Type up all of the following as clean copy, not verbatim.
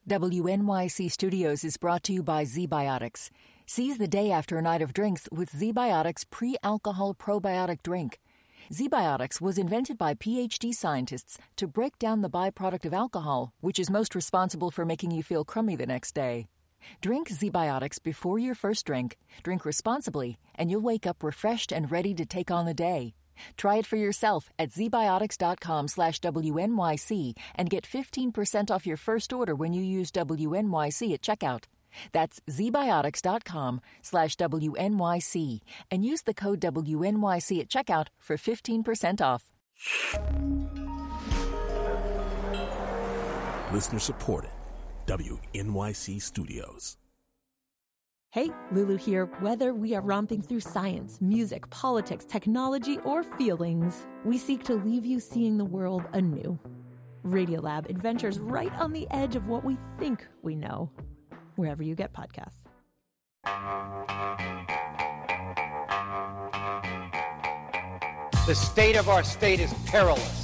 WNYC Studios is brought to you by ZBiotics. Seize the day after a night of drinks with ZBiotics pre-alcohol probiotic drink. ZBiotics was invented by PhD scientists to break down the byproduct of alcohol, which is most responsible for making you feel crummy the next day. Drink ZBiotics before your first drink, drink responsibly, and you'll wake up refreshed and ready to take on the day. Try it for yourself at zbiotics.com/WNYC and get 15% off your first order when you use WNYC at checkout. That's zbiotics.com/WNYC and use the code WNYC at checkout for 15% off. Listener supported. WNYC Studios. Hey, Lulu here. Whether we are romping through science, music, politics, technology, or feelings, we seek to leave you seeing the world anew. Radiolab adventures right on the edge of what we think we know, wherever you get podcasts. The state of our state is perilous.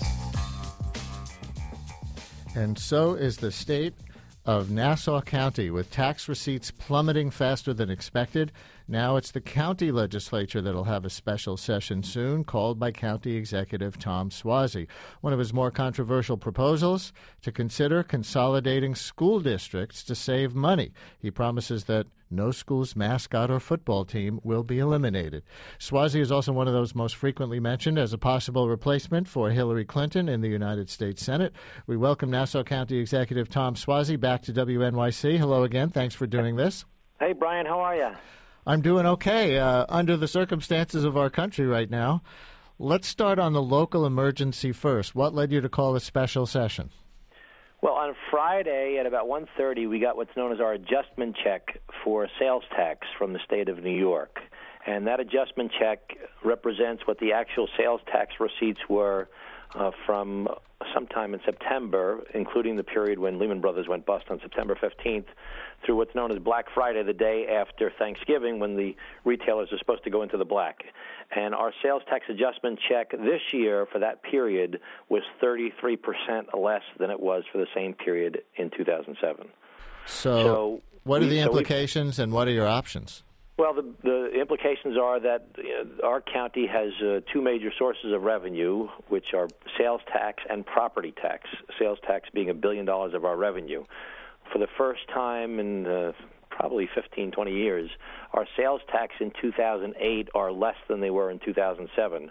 And so is the state of Nassau County, with tax receipts plummeting faster than expected. Now it's the county legislature that'll have a special session soon, called by County Executive Tom Suozzi. One of his more controversial proposals, to consider consolidating school districts to save money. He promises that no school's mascot or football team will be eliminated. Suozzi is also one of those most frequently mentioned as a possible replacement for Hillary Clinton in the United States Senate. We welcome Nassau County Executive Tom Suozzi back to WNYC. Hello again. Thanks for doing this. Hey, Brian. How are you? I'm doing okay under the circumstances of our country right now. Let's start on the local emergency first. What led you to call a special session? Well, on Friday at about 1:30, we got what's known as our adjustment check for sales tax from the state of New York. And that adjustment check represents what the actual sales tax receipts were from sometime in September, including the period when Lehman Brothers went bust on September 15th, through what's known as Black Friday, the day after Thanksgiving, when the retailers are supposed to go into the black. And our sales tax adjustment check this year for that period was 33% less than it was for the same period in 2007. So what are the implications and what are your options? Well, the implications are that our county has two major sources of revenue, which are sales tax and property tax, sales tax being $1 billion of our revenue. For the first time in probably 15, 20 years, our sales tax in 2008 are less than they were in 2007,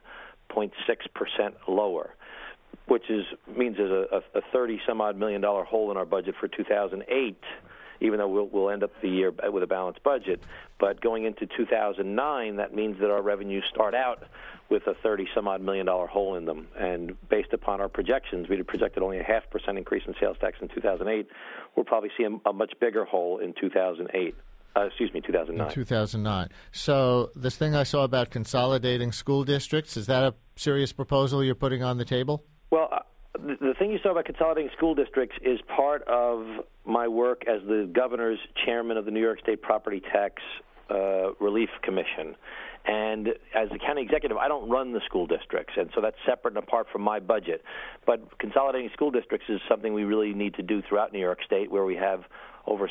0.6% lower, which means there's a $30-some-odd million hole in our budget for 2008, even though we'll end up the year with a balanced budget. But going into 2009, that means that our revenues start out with a $30-some-odd million hole in them. And based upon our projections, we had projected only a 0.5% increase in sales tax in 2008. We'll probably see a much bigger hole in 2009. In 2009. So this thing I saw about consolidating school districts, is that a serious proposal you're putting on the table? Well, the thing you saw about consolidating school districts is part of my work as the governor's chairman of the New York State Property Tax Relief Commission. And as the county executive, I don't run the school districts, and so that's separate and apart from my budget. But consolidating school districts is something we really need to do throughout New York State, where we have over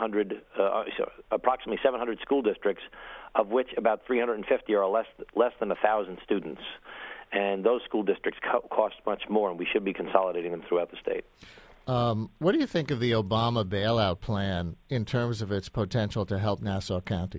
approximately 700 school districts, of which about 350 are less than 1,000 students. And those school districts cost much more, and we should be consolidating them throughout the state. What do you think of the Obama bailout plan in terms of its potential to help Nassau County?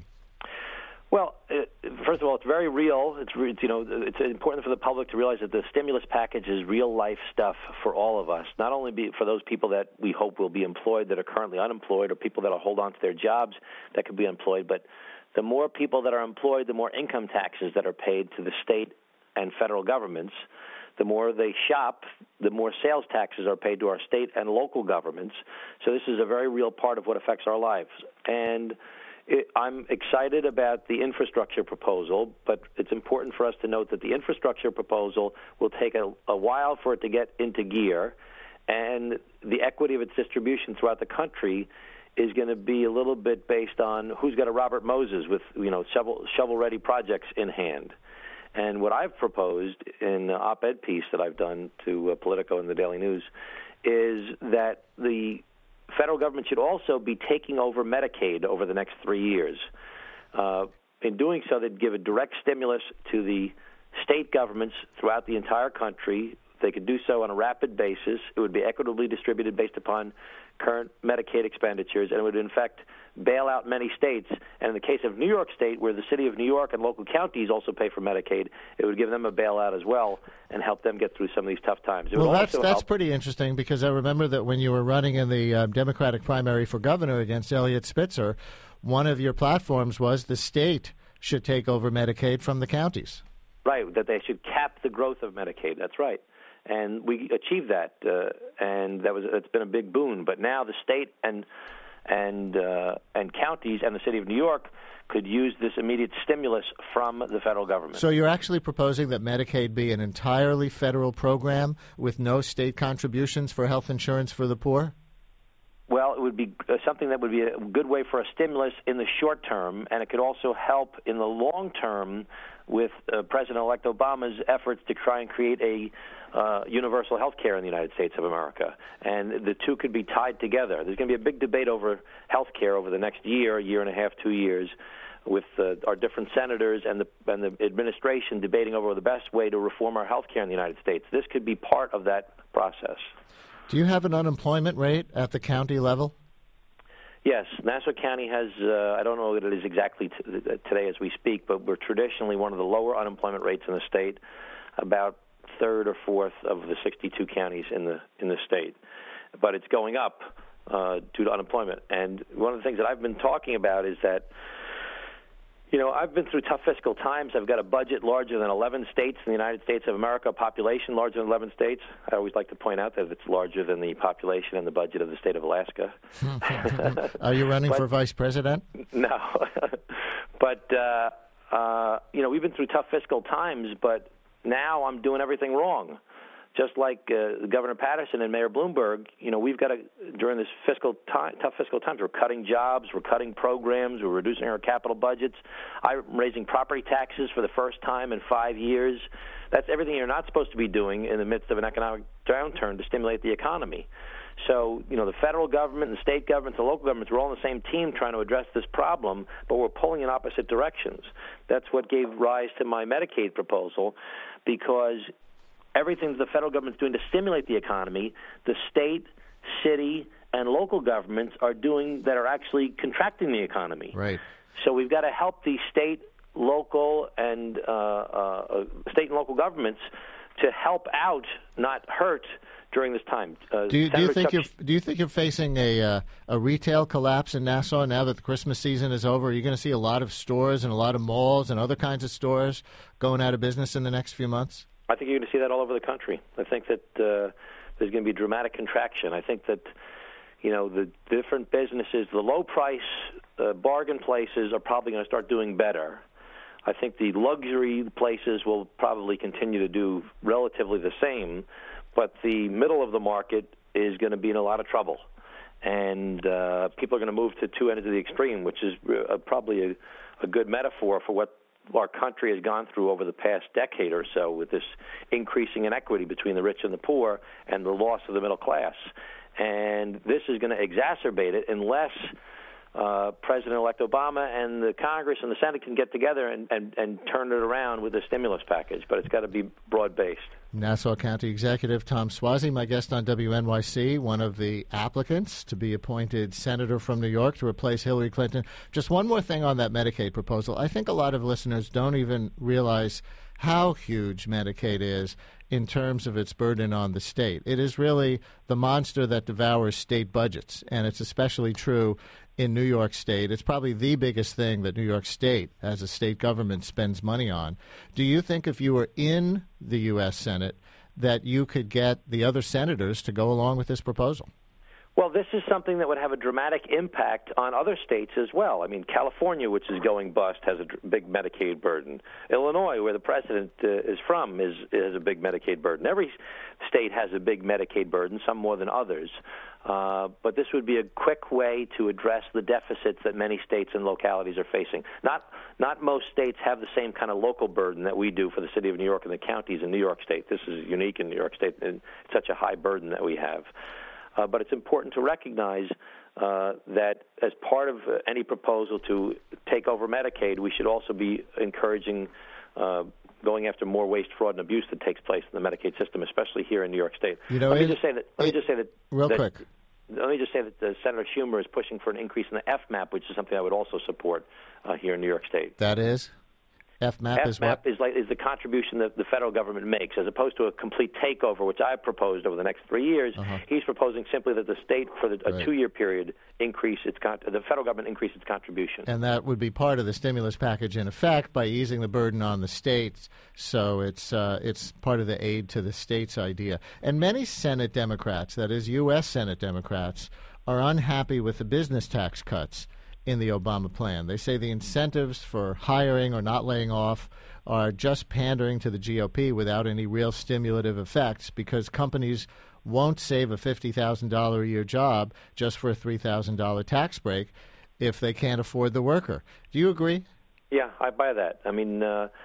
Well, first of all, it's very real. It's important for the public to realize that the stimulus package is real-life stuff for all of us, not only for those people that we hope will be employed that are currently unemployed, or people that will hold on to their jobs that could be employed, but the more people that are employed, the more income taxes that are paid to the state and federal governments. The more they shop, the more sales taxes are paid to our state and local governments. So this is a very real part of what affects our lives. And I'm excited about the infrastructure proposal, but it's important for us to note that the infrastructure proposal will take a while for it to get into gear, and the equity of its distribution throughout the country is going to be a little bit based on who's got a Robert Moses with shovel-ready projects in hand. And what I've proposed in the op-ed piece that I've done to Politico and the Daily News is that the federal government should also be taking over Medicaid over the next 3 years. In doing so, they'd give a direct stimulus to the state governments throughout the entire country. They could do so on a rapid basis. It would be equitably distributed based upon current Medicaid expenditures, and it would, in fact, bail out many states. And in the case of New York State, where the city of New York and local counties also pay for Medicaid, it would give them a bailout as well and help them get through some of these tough times. Well, that's pretty interesting, because I remember that when you were running in the Democratic primary for governor against Eliot Spitzer, one of your platforms was the state should take over Medicaid from the counties. Right, that they should cap the growth of Medicaid. That's right. And we achieved that, and it's been a big boon. But now the state and counties and the city of New York could use this immediate stimulus from the federal government. So you're actually proposing that Medicaid be an entirely federal program with no state contributions for health insurance for the poor? Well, it would be something that would be a good way for a stimulus in the short term, and it could also help in the long term with President-elect Obama's efforts to try and create a universal health care in the United States of America. And the two could be tied together. There's going to be a big debate over health care over the next year and a half, 2 years, with our different senators and the administration debating over the best way to reform our health care in the United States. This could be part of that process. Do you have an unemployment rate at the county level? Yes. Nassau County has, I don't know what it is exactly today as we speak, but we're traditionally one of the lower unemployment rates in the state, about third or fourth of the 62 counties in the state. But it's going up due to unemployment. And one of the things that I've been talking about is that, you know, I've been through tough fiscal times. I've got a budget larger than 11 states in the United States of America, a population larger than 11 states. I always like to point out that it's larger than the population and the budget of the state of Alaska. Are you running for vice president? No. But, you know, we've been through tough fiscal times, but now I'm doing everything wrong. Just like Governor Patterson and Mayor Bloomberg, you know, we've got to, during this tough fiscal times, we're cutting jobs, we're cutting programs, we're reducing our capital budgets. I'm raising property taxes for the first time in 5 years. That's everything you're not supposed to be doing in the midst of an economic downturn to stimulate the economy. So, you know, the federal government, the state governments, the local governments, we're all on the same team trying to address this problem, but we're pulling in opposite directions. That's what gave rise to my Medicaid proposal, because everything the federal government's doing to stimulate the economy, the state, city, and local governments are doing that are actually contracting the economy. Right. So we've got to help the state, local, and governments to help out, not hurt, during this time. Do you think you're facing a retail collapse in Nassau now that the Christmas season is over? Are you going to see a lot of stores and a lot of malls and other kinds of stores going out of business in the next few months? I think you're going to see that all over the country. I think that there's going to be dramatic contraction. I think that, you know, the different businesses, the low-price bargain places are probably going to start doing better. I think the luxury places will probably continue to do relatively the same, but the middle of the market is going to be in a lot of trouble. And people are going to move to two ends of the extreme, which is probably a good metaphor for what our country has gone through over the past decade or so, with this increasing inequity between the rich and the poor and the loss of the middle class. And this is going to exacerbate it unless President-elect Obama and the Congress and the Senate can get together and turn it around with a stimulus package. But it's got to be broad-based. Nassau County Executive Tom Suozzi, my guest on WNYC, one of the applicants to be appointed senator from New York to replace Hillary Clinton. Just one more thing on that Medicaid proposal. I think a lot of listeners don't even realize how huge Medicaid is in terms of its burden on the state. It is really the monster that devours state budgets, and it's especially true in New York State. It's probably the biggest thing that New York State, as a state government, spends money on. Do you think if you were in the U.S. Senate that you could get the other senators to go along with this proposal? Well, this is something that would have a dramatic impact on other states as well. I mean, California, which is going bust, has a big Medicaid burden. Illinois, where the president is from, has a big Medicaid burden. Every state has a big Medicaid burden, some more than others. But this would be a quick way to address the deficits that many states and localities are facing. Not most states have the same kind of local burden that we do for the city of New York and the counties in New York State. This is unique in New York State, and it's such a high burden that we have. But it's important to recognize that as part of any proposal to take over Medicaid, we should also be encouraging going after more waste, fraud, and abuse that takes place in the Medicaid system, especially here in New York State. Let me just say that. Real quick. Let me just say that Senator Schumer is pushing for an increase in the FMAP, which is something I would also support here in New York State. That is? FMAP is what? FMAP is the contribution that the federal government makes, as opposed to a complete takeover, which I've proposed over the next 3 years. He's proposing simply that the state, for a 2-year period, the federal government increase its contribution. And that would be part of the stimulus package, in effect, by easing the burden on the states. So it's part of the aid to the states idea. And many Senate Democrats, that is U.S. Senate Democrats, are unhappy with the business tax cuts in the Obama plan. They say the incentives for hiring or not laying off are just pandering to the GOP without any real stimulative effects, because companies won't save a $50,000 a year job just for a $3,000 tax break if they can't afford the worker. Do you agree? Yeah, I buy that. I mean,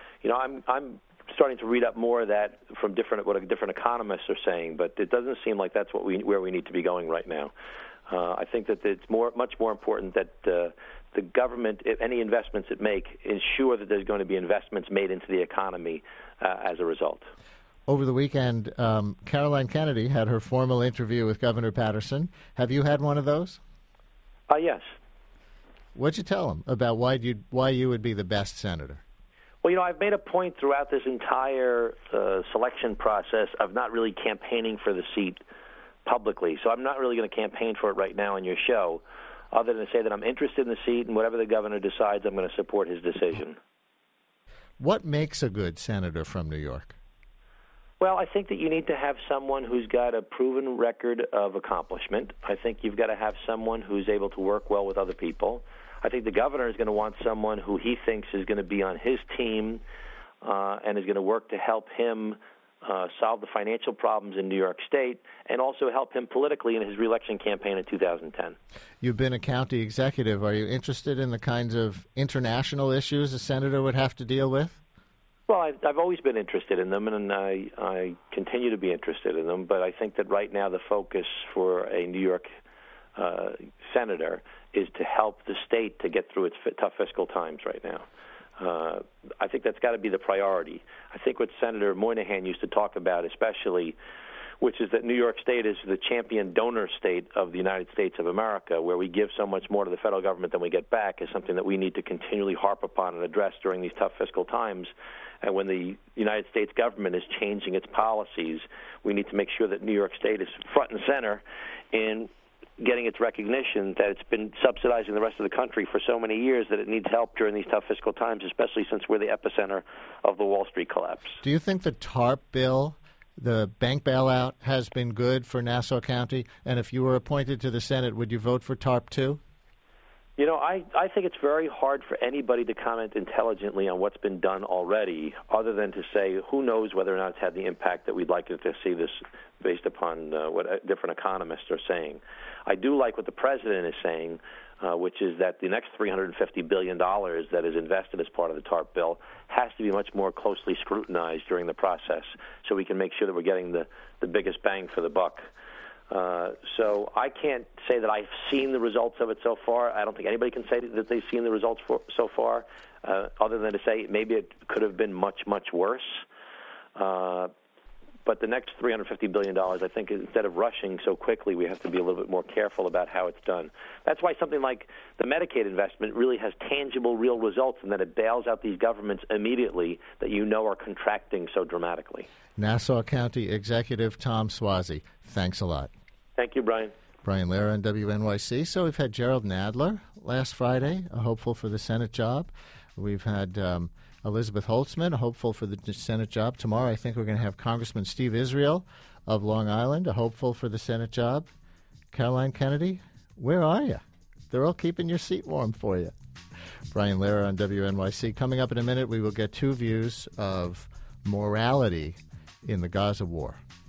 I'm starting to read up more of that from what different economists are saying, but it doesn't seem like that's where we need to be going right now. I think that it's much more important that the government, if any investments it make, ensure that there's going to be investments made into the economy as a result. Over the weekend, Caroline Kennedy had her formal interview with Governor Patterson. Have you had one of those? Yes. What'd you tell him about why you would be the best senator? Well, I've made a point throughout this entire selection process of not really campaigning for the seat publicly, so I'm not really going to campaign for it right now on your show, other than to say that I'm interested in the seat, and whatever the governor decides, I'm going to support his decision. What makes a good senator from New York? Well, I think that you need to have someone who's got a proven record of accomplishment. I think you've got to have someone who's able to work well with other people. I think the governor is going to want someone who he thinks is going to be on his team and is going to work to help him solve the financial problems in New York State, and also help him politically in his reelection campaign in 2010. You've been a county executive. Are you interested in the kinds of international issues a senator would have to deal with? Well, I've always been interested in them, and I continue to be interested in them, but I think that right now the focus for a New York senator is to help the state to get through its tough fiscal times right now. I think that's got to be the priority. I think what Senator Moynihan used to talk about especially, which is that New York State is the champion donor state of the United States of America, where we give so much more to the federal government than we get back, is something that we need to continually harp upon and address during these tough fiscal times. And when the United States government is changing its policies, we need to make sure that New York State is front and center in getting its recognition that it's been subsidizing the rest of the country for so many years that it needs help during these tough fiscal times, especially since we're the epicenter of the Wall Street collapse. Do you think the TARP bill, the bank bailout, has been good for Nassau County? And if you were appointed to the Senate, would you vote for TARP too? I think it's very hard for anybody to comment intelligently on what's been done already, other than to say who knows whether or not it's had the impact that we'd like it to see this based upon what different economists are saying. I do like what the president is saying, which is that the next $350 billion that is invested as part of the TARP bill has to be much more closely scrutinized during the process so we can make sure that we're getting the biggest bang for the buck. So I can't say that I've seen the results of it so far. I don't think anybody can say that they've seen the results so far, other than to say maybe it could have been much, much worse. But the next $350 billion, I think, instead of rushing so quickly, we have to be a little bit more careful about how it's done. That's why something like the Medicaid investment really has tangible, real results, and that it bails out these governments immediately that are contracting so dramatically. Nassau County Executive Tom Suozzi, thanks a lot. Thank you, Brian. Brian Lehrer on WNYC. So we've had Gerald Nadler last Friday, a hopeful for the Senate job. We've had Elizabeth Holtzman, a hopeful for the Senate job. Tomorrow I think we're going to have Congressman Steve Israel of Long Island, a hopeful for the Senate job. Caroline Kennedy, where are you? They're all keeping your seat warm for you. Brian Lehrer on WNYC. Coming up in a minute, we will get two views of morality in the Gaza war.